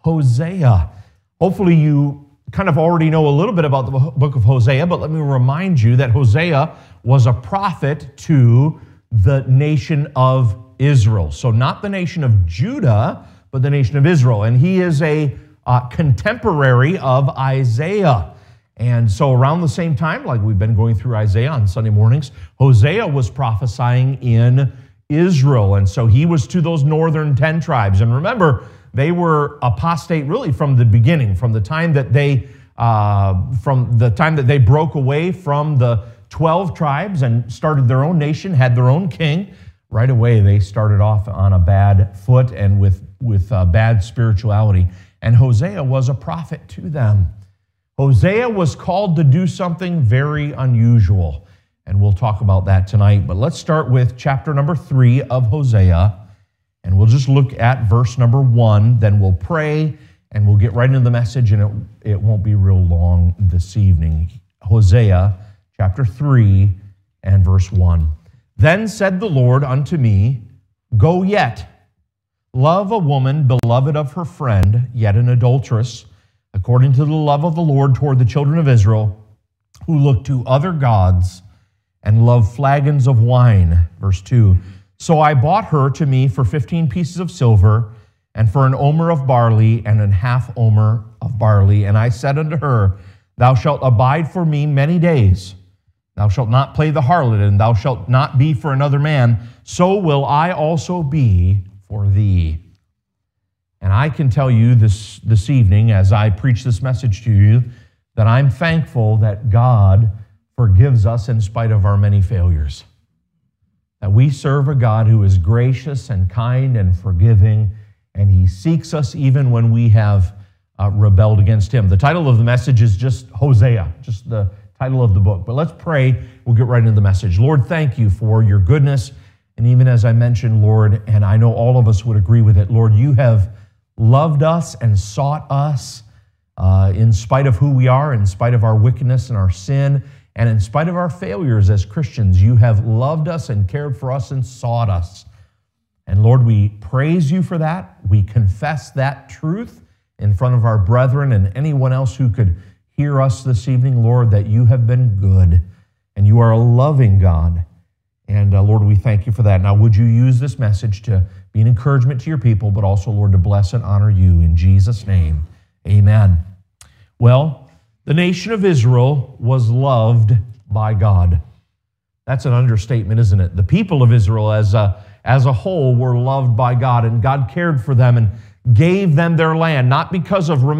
Hosea. Hopefully you kind of already know a little bit about the book of Hosea, but let me remind you that Hosea was a prophet to the nation of Israel. So not the nation of Judah, but the nation of Israel. And he is a contemporary of Isaiah. And so around the same time, like we've been going through Isaiah on Sunday mornings, Hosea was prophesying in Israel. And so he was to those northern 10 tribes. And remember, they were apostate really from the beginning, from the time that they broke away from the 12 tribes and started their own nation, had their own king. Right away, they started off on a bad foot and with bad spirituality. And Hosea was a prophet to them. Hosea was called to do something very unusual, and we'll talk about that tonight. But let's start with chapter number 3 of Hosea, and we'll just look at verse number 1, then we'll pray, and we'll get right into the message, and it won't be real long this evening. Hosea chapter 3 and verse 1. Then said the Lord unto me, Go yet, love a woman beloved of her friend, yet an adulteress, according to the love of the Lord toward the children of Israel, who look to other gods and love flagons of wine. Verse 2, So I bought her to me for 15 pieces of silver, and for an omer of barley, and an half omer of barley. And I said unto her, Thou shalt abide for me many days. Thou shalt not play the harlot, and thou shalt not be for another man. So will I also be for thee. And I can tell you this evening, as I preach this message to you, that I'm thankful that God forgives us in spite of our many failures. That we serve a God who is gracious and kind and forgiving, and He seeks us even when we have rebelled against Him. The title of the message is just Hosea, just the title of the book. But let's pray. We'll get right into the message. Lord, thank you for your goodness. And even as I mentioned, Lord, and I know all of us would agree with it, Lord, you have loved us and sought us in spite of who we are, in spite of our wickedness and our sin, and in spite of our failures as Christians. You have loved us and cared for us and sought us. And Lord, we praise you for that. We confess that truth in front of our brethren and anyone else who could hear us this evening, Lord, that you have been good and you are a loving God. And Lord, we thank you for that. Now, would you use this message to be an encouragement to your people, but also, Lord, to bless and honor you in Jesus' name. Amen. Well, the nation of Israel was loved by God. That's an understatement, isn't it? The people of Israel as a whole were loved by God, and God cared for them and gave them their land, not because of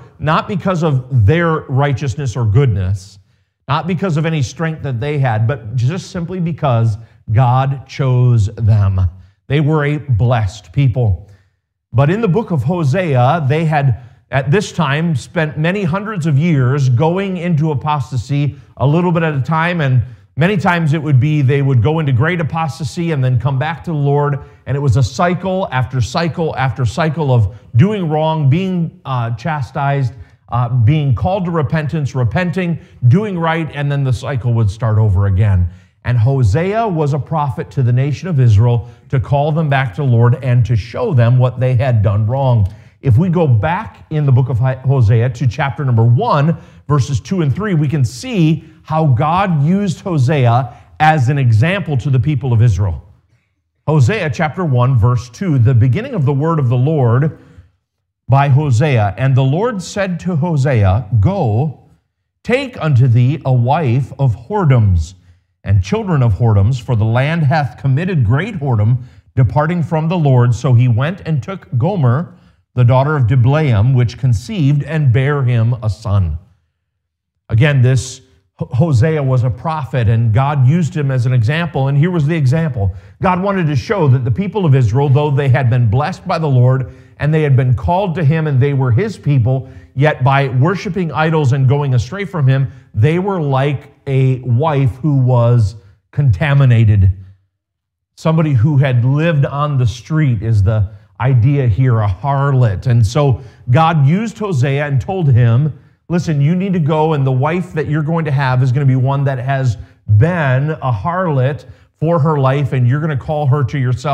their righteousness or goodness, not because of any strength that they had, but just simply because God chose them. They were a blessed people. But in the book of Hosea, they had, at this time, spent many hundreds of years going into apostasy a little bit at a time, and many times it would be they would go into great apostasy and then come back to the Lord, and it was a cycle after cycle after cycle of doing wrong, being chastised, being called to repentance, repenting, doing right, and then the cycle would start over again. And Hosea was a prophet to the nation of Israel to call them back to the Lord and to show them what they had done wrong. If we go back in the book of Hosea to chapter number 1, verses 2 and 3, we can see how God used Hosea as an example to the people of Israel. Hosea chapter 1, verse 2, the beginning of the word of the Lord by Hosea. And the Lord said to Hosea, Go, take unto thee a wife of whoredoms, and children of whoredoms, for the land hath committed great whoredom, departing from the Lord. So he went and took Gomer, the daughter of Diblaim, which conceived and bare him a son. Again, this Hosea was a prophet, and God used him as an example, and here was the example. God wanted to show that the people of Israel, though they had been blessed by the Lord, and they had been called to him, and they were his people, yet by worshiping idols and going astray from him, they were like a wife who was contaminated. Somebody who had lived on the street is the idea here, a harlot. And so God used Hosea and told him, listen, you need to go, and the wife that you're going to have is going to be one that has been a harlot for her life, and you're going to call her to yourself,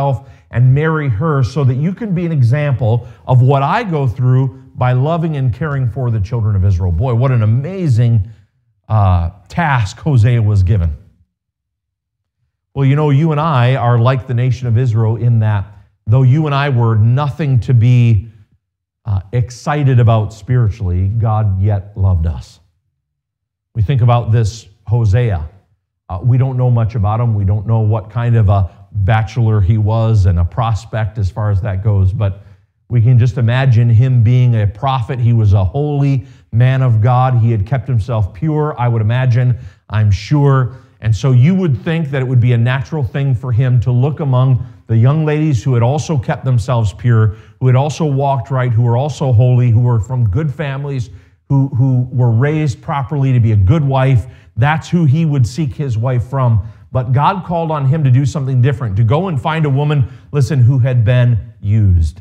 and marry her so that you can be an example of what I go through by loving and caring for the children of Israel. Boy, what an amazing task Hosea was given. Well, you know, you and I are like the nation of Israel in that though you and I were nothing to be excited about spiritually, God yet loved us. We think about this Hosea. We don't know much about him. We don't know what kind of a bachelor he was and a prospect as far as that goes, but we can just imagine him being a prophet. He was a holy man of God. He had kept himself pure, I would imagine, I'm sure. And so you would think that it would be a natural thing for him to look among the young ladies who had also kept themselves pure, who had also walked right, who were also holy, who were from good families, who were raised properly to be a good wife. That's who he would seek his wife from. But God called on him to do something different, to go and find a woman, listen, who had been used.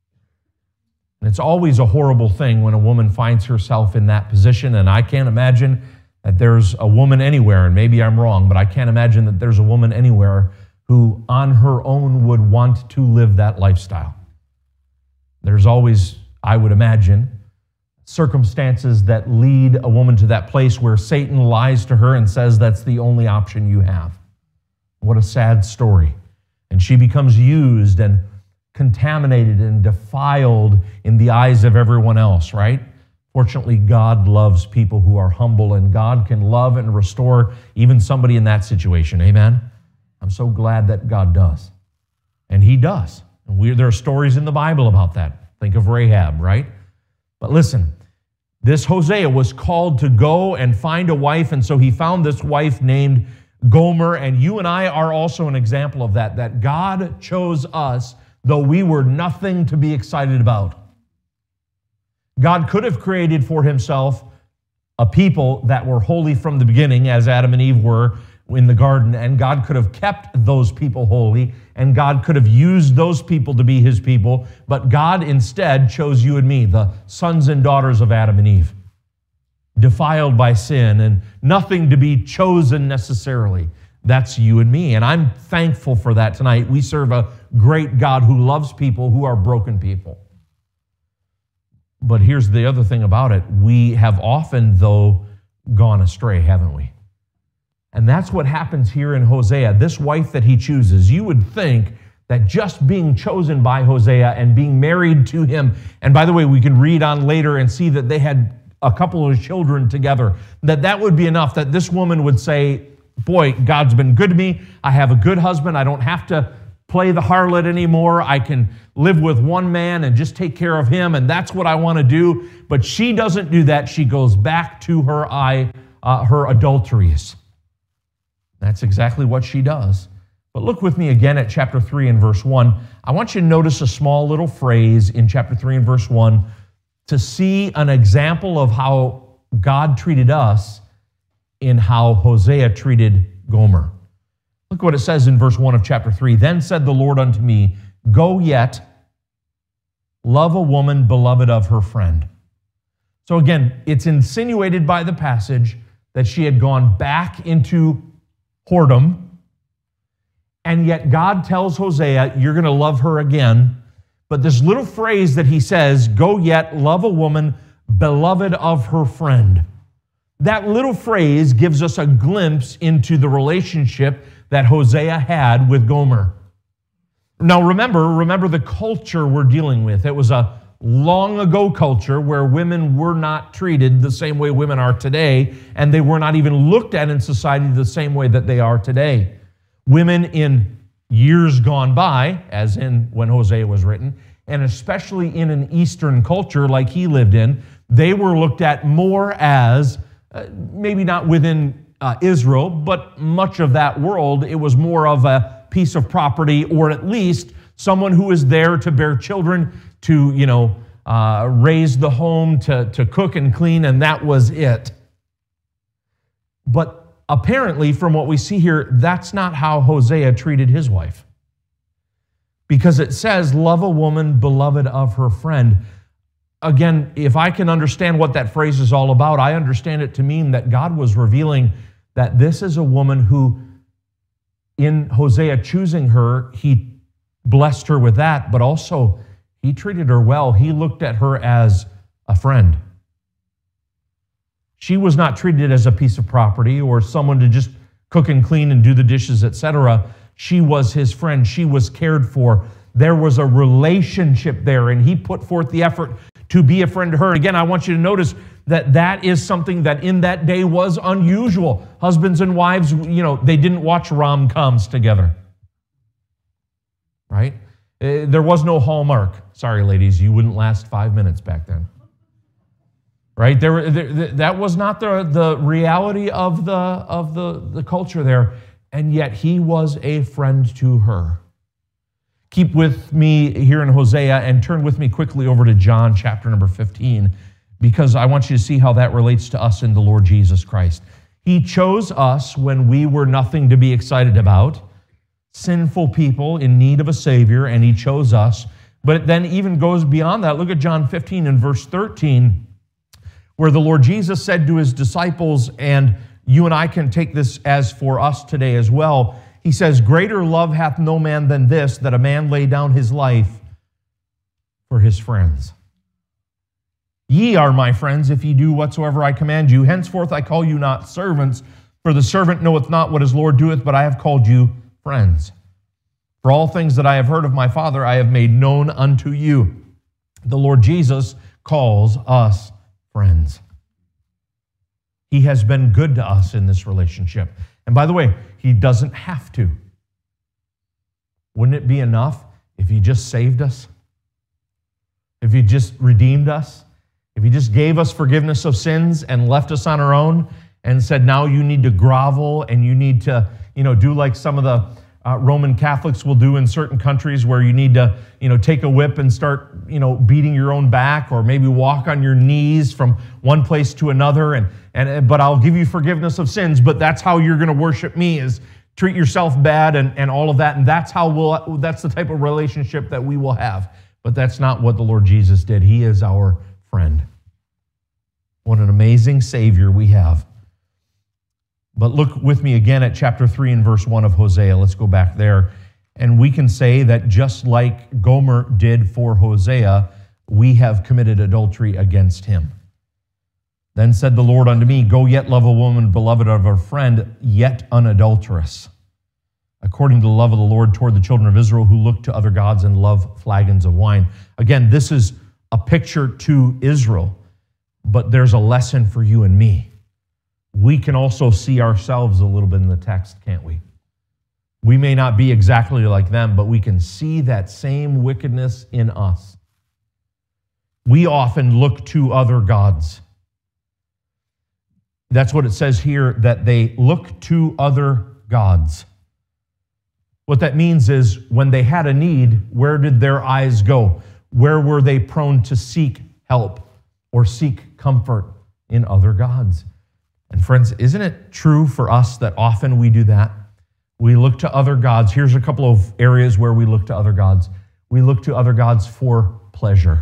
And it's always a horrible thing when a woman finds herself in that position, and I can't imagine that there's a woman anywhere, and maybe I'm wrong, but I can't imagine that there's a woman anywhere who on her own would want to live that lifestyle. There's always, I would imagine, circumstances that lead a woman to that place where Satan lies to her and says that's the only option you have. What a sad story. And she becomes used and contaminated and defiled in the eyes of everyone else, right? Fortunately, God loves people who are humble, and God can love and restore even somebody in that situation. Amen? I'm so glad that God does. And he does. And there are stories in the Bible about that. Think of Rahab, right? But listen, this Hosea was called to go and find a wife, and so he found this wife named Gomer, and you and I are also an example of that God chose us, though we were nothing to be excited about. God could have created for himself a people that were holy from the beginning, as Adam and Eve were in the garden, and God could have kept those people holy, and God could have used those people to be his people, but God instead chose you and me, the sons and daughters of Adam and Eve, defiled by sin and nothing to be chosen necessarily. That's you and me, and I'm thankful for that tonight. We serve a great God who loves people who are broken people. But here's the other thing about it. We have often, though, gone astray, haven't we? And that's what happens here in Hosea. This wife that he chooses, you would think that just being chosen by Hosea and being married to him, and by the way, we can read on later and see that they had a couple of children together, that would be enough, that this woman would say, boy, God's been good to me. I have a good husband. I don't have to play the harlot anymore. I can live with one man and just take care of him, and that's what I want to do. But she doesn't do that. She goes back to her adulteries. That's exactly what she does. But look with me again at chapter 3 and verse 1. I want you to notice a small little phrase in chapter 3 and verse 1 to see an example of how God treated us in how Hosea treated Gomer. Look what it says in verse 1 of chapter 3. Then said the Lord unto me, go yet, love a woman beloved of her friend. So again, it's insinuated by the passage that she had gone back into whoredom, and yet God tells Hosea, you're going to love her again. But this little phrase that he says, go yet, love a woman beloved of her friend. That little phrase gives us a glimpse into the relationship that Hosea had with Gomer. Now remember the culture we're dealing with. It was a long ago culture where women were not treated the same way women are today, and they were not even looked at in society the same way that they are today. Women in years gone by, as in when Hosea was written, and especially in an Eastern culture like he lived in, they were looked at more as, maybe not within Israel, but much of that world, it was more of a piece of property, or at least someone who is there to bear children, to raise the home, to cook and clean, and that was it. But apparently, from what we see here, that's not how Hosea treated his wife. Because it says, love a woman beloved of her friend. Again, if I can understand what that phrase is all about, I understand it to mean that God was revealing that this is a woman who, in Hosea choosing her, he blessed her with that, but also he treated her well. He looked at her as a friend. She was not treated as a piece of property or someone to just cook and clean and do the dishes, etc. She was his friend. She was cared for. There was a relationship there, and he put forth the effort to be a friend to her. Again, I want you to notice that that is something that in that day was unusual. Husbands and wives, they didn't watch rom-coms together. Right? There was no Hallmark. Sorry, ladies, you wouldn't last 5 minutes back then. Right? That was not the reality of the culture there, and yet he was a friend to her. Keep with me here in Hosea and turn with me quickly over to John chapter number 15, because I want you to see how that relates to us in the Lord Jesus Christ. He chose us when we were nothing to be excited about, sinful people in need of a Savior, and he chose us. But it then even goes beyond that. Look at John 15 and verse 13, where the Lord Jesus said to his disciples, and you and I can take this as for us today as well, he says, greater love hath no man than this, that a man lay down his life for his friends. Ye are my friends, if ye do whatsoever I command you. Henceforth I call you not servants, for the servant knoweth not what his Lord doeth, but I have called you friends. For all things that I have heard of my Father, I have made known unto you. The Lord Jesus calls us friends. He has been good to us in this relationship. And by the way, he doesn't have to. Wouldn't it be enough if he just saved us? If he just redeemed us? If he just gave us forgiveness of sins and left us on our own and said, now you need to grovel and you need to, do like some of the Roman Catholics will do in certain countries, where you need to, take a whip and start, beating your own back, or maybe walk on your knees from one place to another. But I'll give you forgiveness of sins. But that's how you're going to worship me, is treat yourself bad and all of that. And that's the type of relationship that we will have. But that's not what the Lord Jesus did. He is our friend. What an amazing Savior we have. But look with me again at chapter 3 and verse 1 of Hosea. Let's go back there. And we can say that just like Gomer did for Hosea, we have committed adultery against him. Then said the Lord unto me, go yet love a woman beloved of her friend, yet unadulterous, according to the love of the Lord toward the children of Israel, who look to other gods and love flagons of wine. Again, this is a picture to Israel, but there's a lesson for you and me. We can also see ourselves a little bit in the text, can't we? We may not be exactly like them, but we can see that same wickedness in us. We often look to other gods. That's what it says here, that they look to other gods. What that means is when they had a need, where did their eyes go? Where were they prone to seek help or seek comfort? In other gods. And friends, isn't it true for us that often we do that? We look to other gods. Here's a couple of areas where we look to other gods. We look to other gods for pleasure.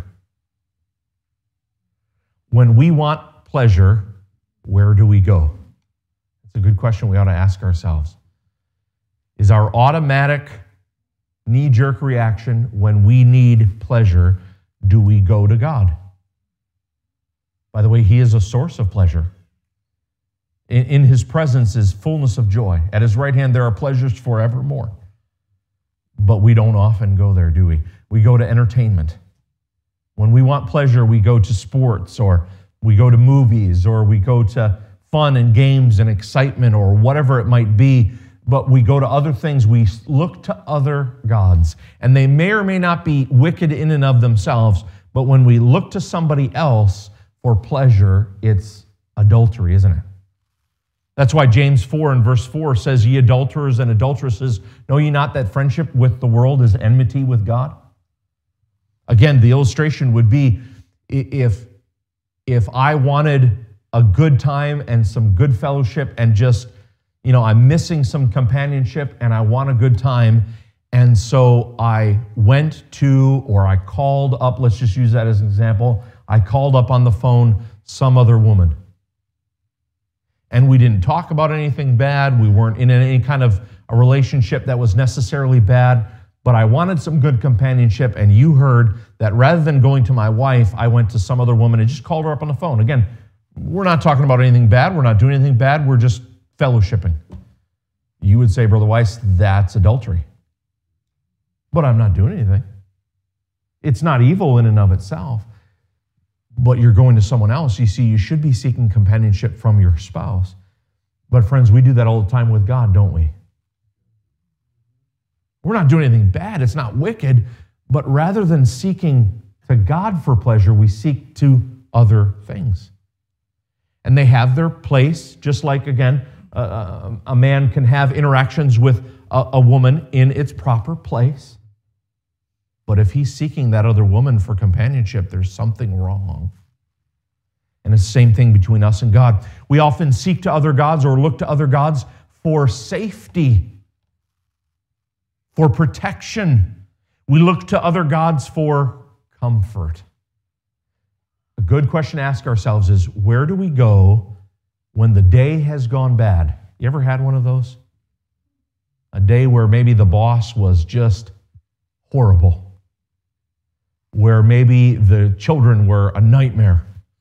When we want pleasure, where do we go? It's a good question we ought to ask ourselves. Is our automatic knee-jerk reaction when we need pleasure, do we go to God? By the way, he is a source of pleasure. In his presence is fullness of joy. At his right hand there are pleasures forevermore. But we don't often go there, do we? We go to entertainment. When we want pleasure, we go to sports, or we go to movies, or we go to fun and games and excitement, or whatever it might be. But we go to other things. We look to other gods. And they may or may not be wicked in and of themselves, but when we look to somebody else for pleasure, it's adultery, isn't it? That's why James 4 and verse 4 says, ye adulterers and adulteresses, know ye not that friendship with the world is enmity with God? Again, the illustration would be if I wanted a good time and some good fellowship and just, I'm missing some companionship and I want a good time, and so I went to, or I called up, let's just use that as an example, I called up on the phone some other woman. And we didn't talk about anything bad. We weren't in any kind of a relationship that was necessarily bad. but I wanted some good companionship, and you heard that rather than going to my wife, I went to some other woman and just called her up on the phone. Again, we're not talking about anything bad. We're not doing anything bad. We're just fellowshipping. You would say, Brother Weiss, that's adultery. But I'm not doing anything. It's not evil in and of itself, but you're going to someone else. You see, you should be seeking companionship from your spouse. But friends, we do that all the time with God, don't we? We're not doing anything bad. It's not wicked. But rather than seeking to God for pleasure, we seek to other things. And they have their place, just like, again, a man can have interactions with a woman in its proper place. But if he's seeking that other woman for companionship, there's something wrong. And it's the same thing between us and God. We often seek to other gods or look to other gods for safety, for protection. We look to other gods for comfort. A good question to ask ourselves is, where do we go when the day has gone bad? You ever had one of those? A day where maybe the boss was just horrible, where maybe the children were a nightmare,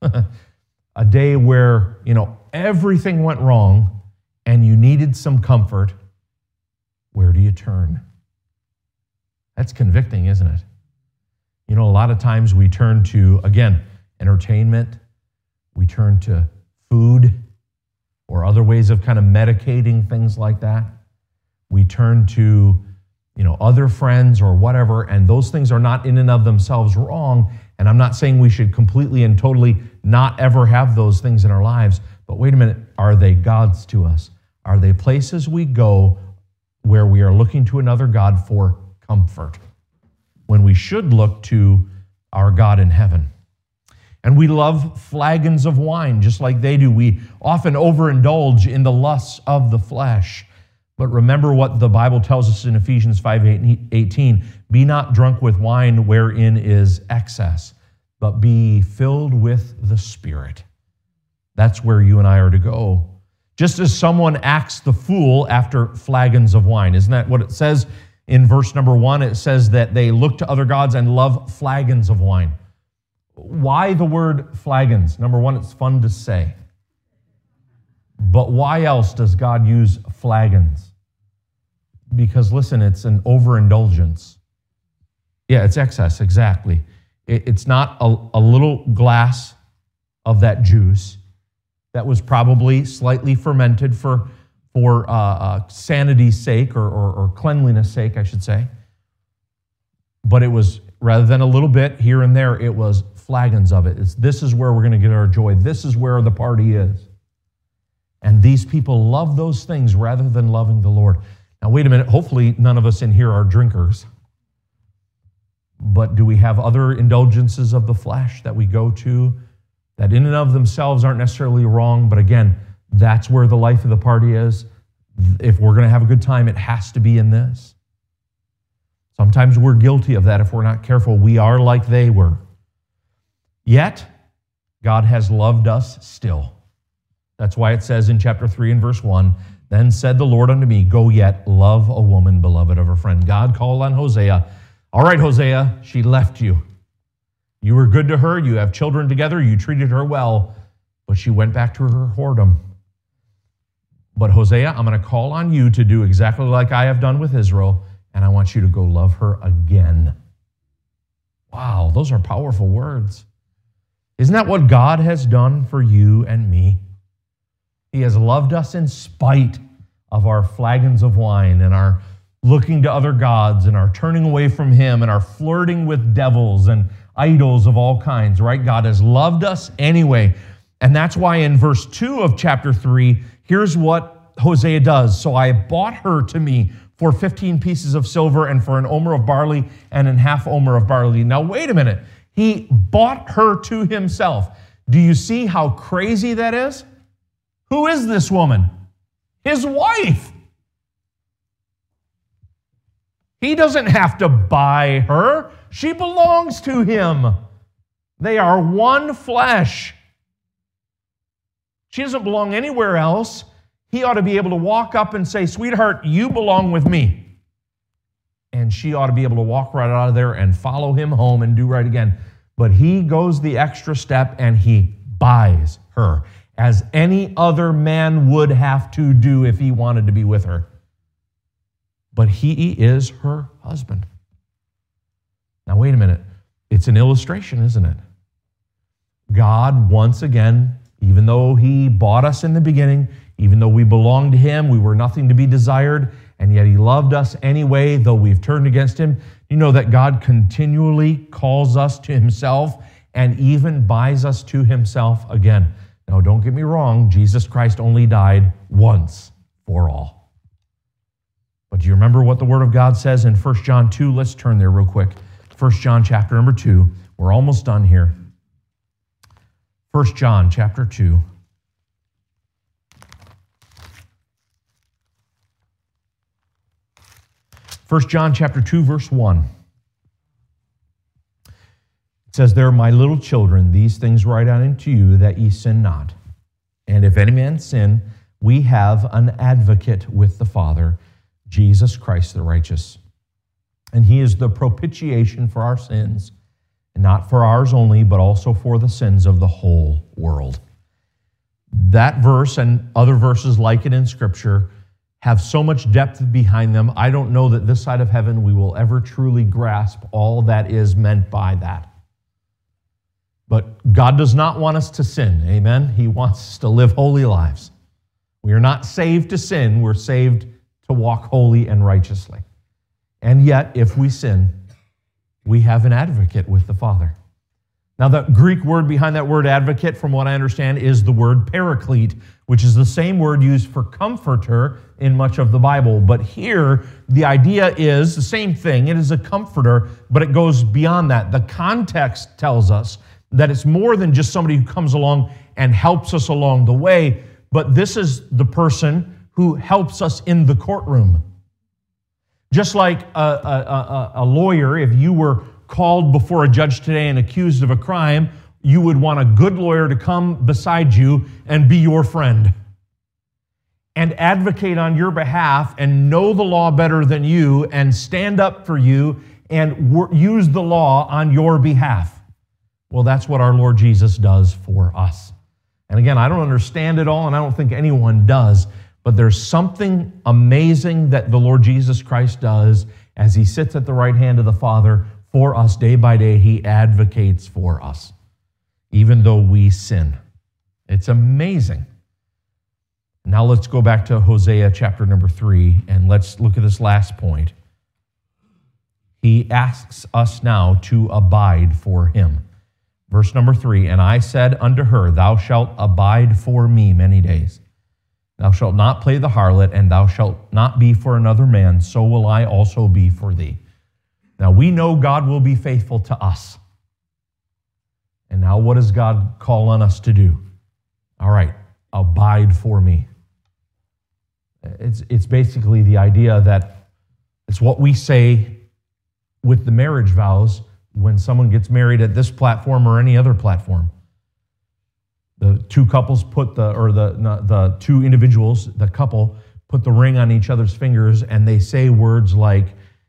a day where, everything went wrong and you needed some comfort. Where do you turn? That's convicting, isn't it? A lot of times we turn to, again, entertainment, we turn to food or other ways of kind of medicating things like that. We turn to, other friends or whatever, and those things are not in and of themselves wrong. And I'm not saying we should completely and totally not ever have those things in our lives, but wait a minute, are they gods to us? Are they places we go where we are looking to another God for comfort, when we should look to our God in heaven? And we love flagons of wine just like they do. We often overindulge in the lusts of the flesh. But remember what the Bible tells us in Ephesians 5:18. Be not drunk with wine wherein is excess, but be filled with the Spirit. That's where you and I are to go. Just as someone acts the fool after flagons of wine. Isn't that what it says in verse number 1? It says that they look to other gods and love flagons of wine. Why the word flagons? Number one, it's fun to say. But why else does God use flagons? Because listen, it's an overindulgence. Yeah, it's excess, exactly. It's not a little glass of that juice that was probably slightly fermented for sanity's sake or cleanliness sake, I should say. But it was, rather than a little bit here and there, it was flagons of it. This is where we're going to get our joy. This is where the party is. And these people love those things rather than loving the Lord. Now, wait a minute. Hopefully, none of us in here are drinkers. But do we have other indulgences of the flesh that we go to that in and of themselves aren't necessarily wrong? But again, that's where the life of the party is. If we're going to have a good time, it has to be in this. Sometimes we're guilty of that if we're not careful. We are like they were. Yet, God has loved us still. That's why it says in chapter 3 and verse 1, then said the Lord unto me, go yet, love a woman beloved of her friend. God called on Hosea. All right, Hosea, she left you. You were good to her. You have children together. You treated her well. But she went back to her whoredom. But Hosea, I'm going to call on you to do exactly like I have done with Israel, and I want you to go love her again. Wow, those are powerful words. Isn't that what God has done for you and me? He has loved us in spite of our flagons of wine and our looking to other gods and our turning away from Him and our flirting with devils and idols of all kinds, right? God has loved us anyway. And that's why in verse 2 of chapter 3, here's what Hosea does. So I bought her to me for 15 pieces of silver and for an omer of barley and an half omer of barley. Now, wait a minute. He bought her to himself. Do you see how crazy that is? Who is this woman? His wife. He doesn't have to buy her. She belongs to him. They are one flesh. She doesn't belong anywhere else. He ought to be able to walk up and say, sweetheart, you belong with me. and she ought to be able to walk right out of there and follow him home and do right again. But he goes the extra step and he buys her, as any other man would have to do if he wanted to be with her. But he is her husband. Now, wait a minute. It's an illustration, isn't it? God, once again, even though he bought us in the beginning, even though we belonged to him, we were nothing to be desired, and yet he loved us anyway, though we've turned against him. You know that God continually calls us to himself and even buys us to himself again. Now, don't get me wrong, Jesus Christ only died once for all. But do you remember what the Word of God says in 1 John 2? Let's turn there real quick. 1 John chapter number 2. We're almost done here. 1 John chapter 2. First John chapter 2, verse 1. It says, "There, my little children, these things write I unto you, that ye sin not. And if any man sin, we have an advocate with the Father, Jesus Christ the righteous. And he is the propitiation for our sins, and not for ours only, but also for the sins of the whole world." That verse and other verses like it in Scripture have so much depth behind them. I don't know that this side of heaven we will ever truly grasp all that is meant by that. But God does not want us to sin, amen? He wants us to live holy lives. We are not saved to sin, we're saved to walk holy and righteously. And yet, if we sin, we have an advocate with the Father. Now, the Greek word behind that word advocate, from what I understand, is the word paraclete, which is the same word used for comforter in much of the Bible. But here, the idea is the same thing. It is a comforter, but it goes beyond that. The context tells us that it's more than just somebody who comes along and helps us along the way, but this is the person who helps us in the courtroom. Just like a lawyer, if you were called before a judge today and accused of a crime, you would want a good lawyer to come beside you and be your friend and advocate on your behalf and know the law better than you and stand up for you and use the law on your behalf. Well, that's what our Lord Jesus does for us. And again, I don't understand it all, and I don't think anyone does, but there's something amazing that the Lord Jesus Christ does as he sits at the right hand of the Father for us day by day. He advocates for us, even though we sin. It's amazing. Now let's go back to Hosea chapter number 3, and let's look at this last point. He asks us now to abide for him. Verse number 3, "And I said unto her, Thou shalt abide for me many days. Thou shalt not play the harlot, and thou shalt not be for another man, so will I also be for thee." Now we know God will be faithful to us. And now what does God call on us to do? All right, abide for me. It's basically the idea that it's what we say with the marriage vows when someone gets married at this platform or any other platform. The two couples the two individuals, the couple, put the ring on each other's fingers, and they say words like,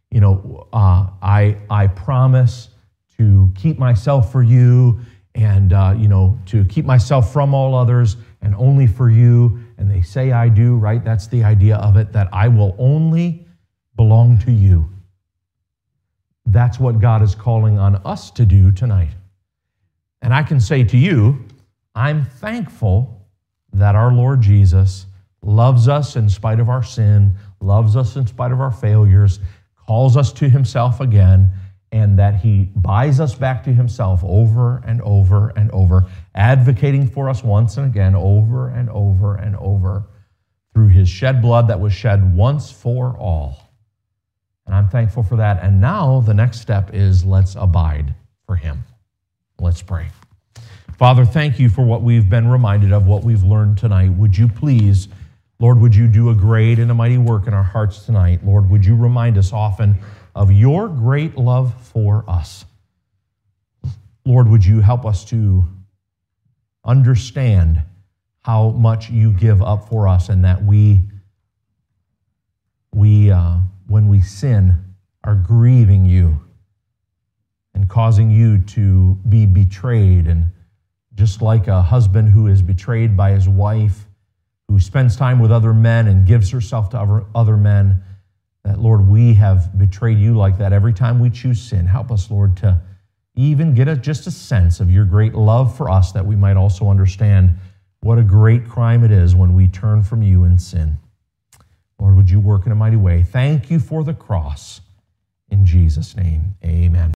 I promise to keep myself for you, and to keep myself from all others and only for you. And they say I do, right? That's the idea of it, that I will only belong to you. That's what God is calling on us to do tonight. And I can say to you, I'm thankful that our Lord Jesus loves us in spite of our sin, loves us in spite of our failures, calls us to himself again, and that he buys us back to himself over and over and over, advocating for us once and again, over and over and over, through his shed blood that was shed once for all. And I'm thankful for that. And now the next step is let's abide for him. Let's pray. Father, thank you for what we've been reminded of, what we've learned tonight. Would you please, Lord, would you do a great and a mighty work in our hearts tonight? Lord, would you remind us often of your great love for us? Lord, would you help us to understand how much you give up for us, and that we when we sin, are grieving you and causing you to be betrayed. And just like a husband who is betrayed by his wife, who spends time with other men and gives herself to other men, that, Lord, we have betrayed you like that every time we choose sin. Help us, Lord, to even get just a sense of your great love for us, that we might also understand what a great crime it is when we turn from you and sin. Lord, would you work in a mighty way? Thank you for the cross. In Jesus' name, amen.